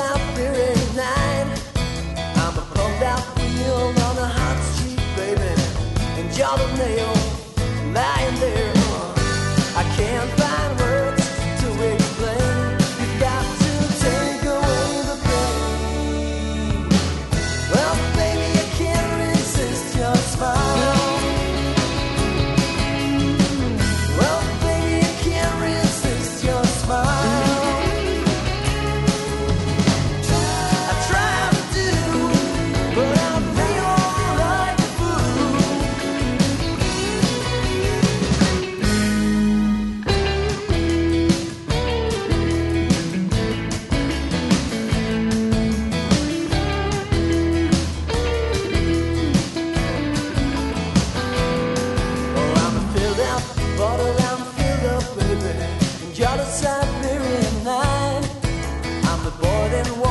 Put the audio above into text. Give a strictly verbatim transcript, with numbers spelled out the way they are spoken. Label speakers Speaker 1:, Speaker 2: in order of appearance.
Speaker 1: Siberian night. I'm a pumped out wheel on a hot street, baby, and you're the nail lying there. I can't find words to explain. You got to take away the pain. Well, baby, I can't resist your smile. Well, baby, I can't resist your smile. I try to do, but I feel like a fool. Oh, I'm filled up, bottle, I'm filled up, baby, and you're the Siberian night. I'm the boy that